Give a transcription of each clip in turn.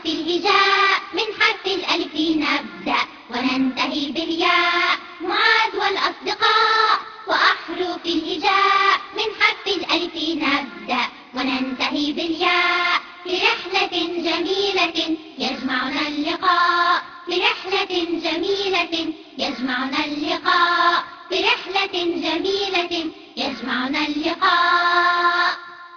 الهجاء من حرف الألف نبدأ وننتهي بالياء. معاذ والأصدقاء وأحرف الهجاء من حرف الألف نبدأ وننتهي بالياء. لرحلة جميلة يجمعنا اللقاء، لرحلة جميلة يجمعنا اللقاء، برحلة جميلة يجمعنا اللقاء.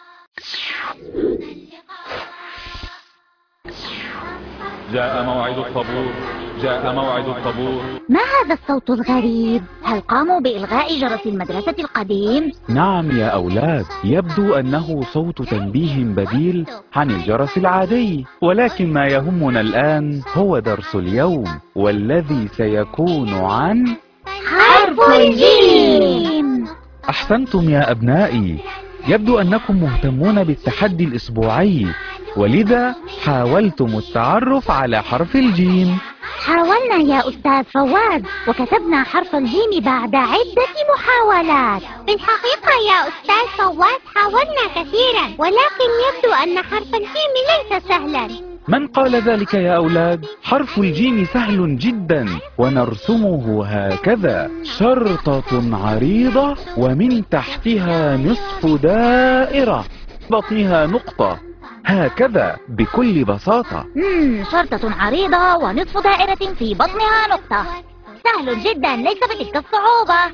جاء موعد الطابور، جاء موعد الطابور. ما هذا الصوت الغريب؟ هل قاموا بإلغاء جرس المدرسة القديم؟ نعم يا أولاد، يبدو أنه صوت تنبيه بديل عن الجرس العادي، ولكن ما يهمنا الآن هو درس اليوم، والذي سيكون عن حرف الجيم. أحسنتم يا أبنائي، يبدو أنكم مهتمون بالتحدي الأسبوعي، ولذا حاولتم التعرف على حرف الجيم. حاولنا يا أستاذ فواز، وكتبنا حرف الجيم بعد عدة محاولات. بالحقيقة يا أستاذ فواز حاولنا كثيرا، ولكن يبدو أن حرف الجيم ليس سهلا. من قال ذلك يا أولاد؟ حرف الجيم سهل جدا، ونرسمه هكذا: شرطة عريضة ومن تحتها نصف دائرة، بطنها نقطة، هكذا بكل بساطة. شرطة عريضة ونصف دائرة في بطنها نقطة، سهل جدا، ليس بتلك الصعوبة.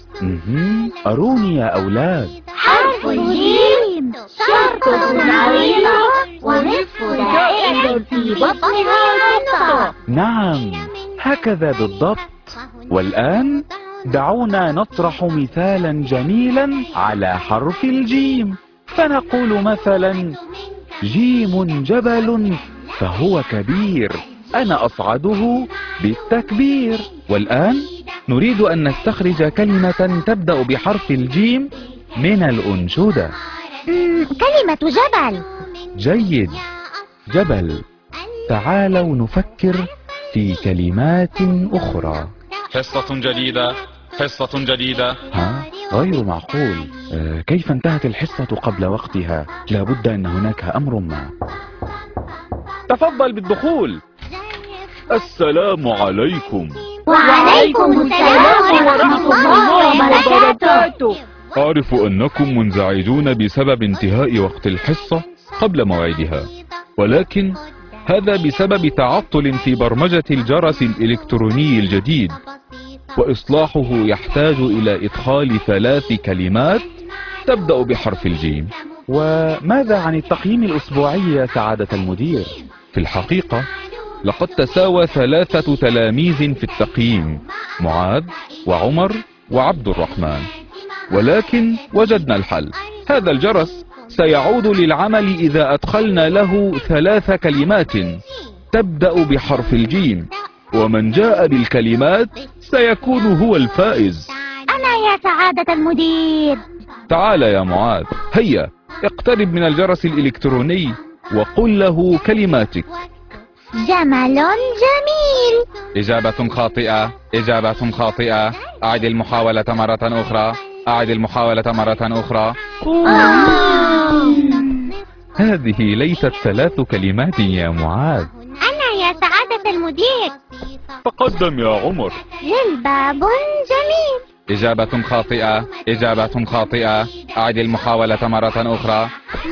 أروني يا أولاد. حرف الجيم شرطة عريضة ونصف دائرة في بطنها نقطة. نعم، هكذا بالضبط. والآن دعونا نطرح مثالا جميلا على حرف الجيم، فنقول مثلا: جيم جبل فهو كبير، أنا أصعده بالتكبير. والآن نريد أن نستخرج كلمة تبدأ بحرف الجيم من الأنشودة. كلمة جبل. جيد، جبل. تعالوا نفكر في كلمات أخرى. حصة جديدة، حصة جديدة. غير معقول، كيف انتهت الحصة قبل وقتها؟ لابد أن هناك أمر ما. تفضل بالدخول. السلام عليكم. وعليكم السلام ورحمة الله وبركاته. أعرف أنكم منزعجون بسبب انتهاء وقت الحصة قبل موعدها، ولكن هذا بسبب تعطل في برمجة الجرس الإلكتروني الجديد، وإصلاحه يحتاج إلى إدخال 3 كلمات تبدأ بحرف الجيم. وماذا عن التقييم الأسبوعي يا سعادة المدير؟ في الحقيقة لقد تساوى 3 تلاميذ في التقييم، معاذ وعمر وعبد الرحمن، ولكن وجدنا الحل. هذا الجرس سيعود للعمل إذا أدخلنا له 3 كلمات تبدأ بحرف الجيم، ومن جاء بالكلمات سيكون هو الفائز. أنا يا سعادة المدير. تعال يا معاذ، هيا اقترب من الجرس الإلكتروني وقل له كلماتك. جمل جميل. إجابة خاطئة، إجابة خاطئة. أعد المحاولة مرة أخرى، أعد المحاولة مرة أخرى. هذه ليست 3 كلمات يا معاذ. أنا يا سعادة المدير. تقدم يا عمر. جلباب جميل. إجابة خاطئة، إجابة خاطئة. أعد المحاولة مرة أخرى.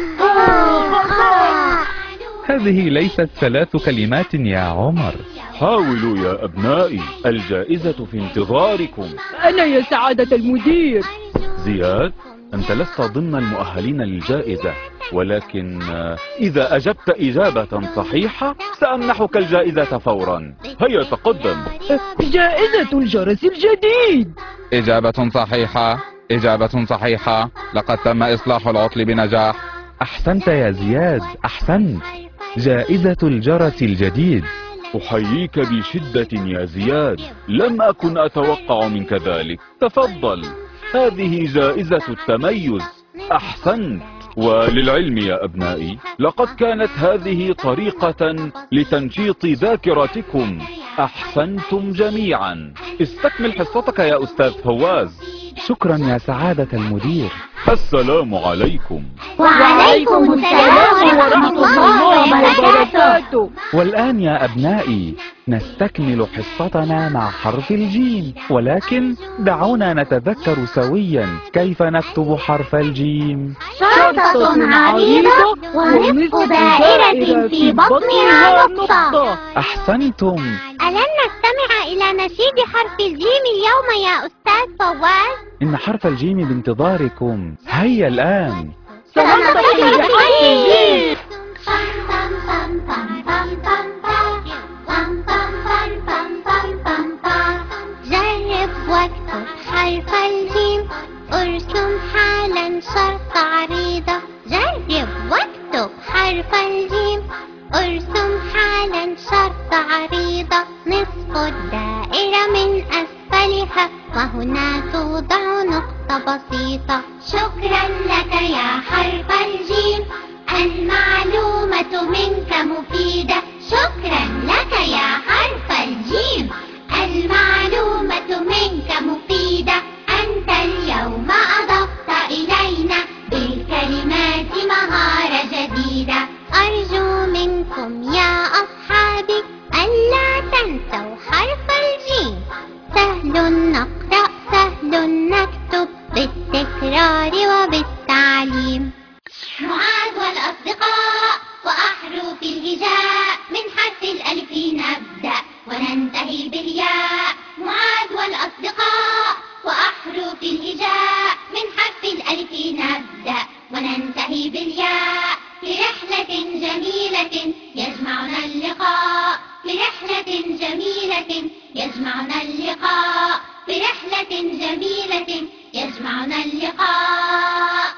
هذه ليست 3 كلمات يا عمر. حاولوا يا أبنائي، الجائزة في انتظاركم. أنا يا سعادة المدير. زياد، أنت لست ضمن المؤهلين للجائزة، ولكن إذا أجبت إجابة صحيحة سأمنحك الجائزة فورا. هيا تقدم. جائزة الجرس الجديد. إجابة صحيحة، إجابة صحيحة. لقد تم إصلاح العطل بنجاح. أحسنت يا زياد، أحسنت. جائزة الجرس الجديد. أحييك بشدة يا زياد، لم أكن أتوقع منك ذلك. تفضل، هذه جائزة التميز. أحسنت. وللعلم يا أبنائي، لقد كانت هذه طريقة لتنشيط ذاكرتكم. أحسنتم جميعا. استكمل حصتك يا أستاذ فواز. شكرا يا سعادة المدير. السلام عليكم. وعليكم السلام ورحمة الله وبركاته. سمعته. والآن يا أبنائي نستكمل حصتنا مع حرف الجيم، ولكن دعونا نتذكر سويا كيف نكتب حرف الجيم. شرطة عريضة ونصف دائرة في بطنها نقطة. أحسنتم. ألن نستمع إلى نشيد حرف الجيم اليوم يا أستاذ فواز؟ إن حرف الجيم بانتظاركم، هيا الآن. سننتقل بحرف الجيم. جرب واكتب حرف الجيم، ارسم حالا شرطة عريضة. جرب واكتب حرف الجيم، ارسم حالا شرطة عريضة. نصف الدائرة من أسفلها، وهنا توضع نقطة بسيطة. شكرا لك يا حرف الجيم، المعلومة منك مفيدة. شكرا لك يا حرف الجيم، المعلومة منك مفيدة. أنت اليوم أضفت إلينا بالكلمات مهارة جديدة. أرجو منكم يا أصحابي ألا تنسوا حرف الجيم. سهل نقرأ سهل نكتب، بالتكرار وبالتعليم. معاذ والأصدقاء وأحرف الهجاء، من حرف الألف نبدأ وننتهي بالياء. معاذ والأصدقاء وأحرف الهجاء، من حرف الألف نبدأ وننتهي بالياء. لرحلة جميلة يجمعنا اللقاء، لرحلة جميلة يجمعنا اللقاء، لرحلة جميلة يجمعنا اللقاء.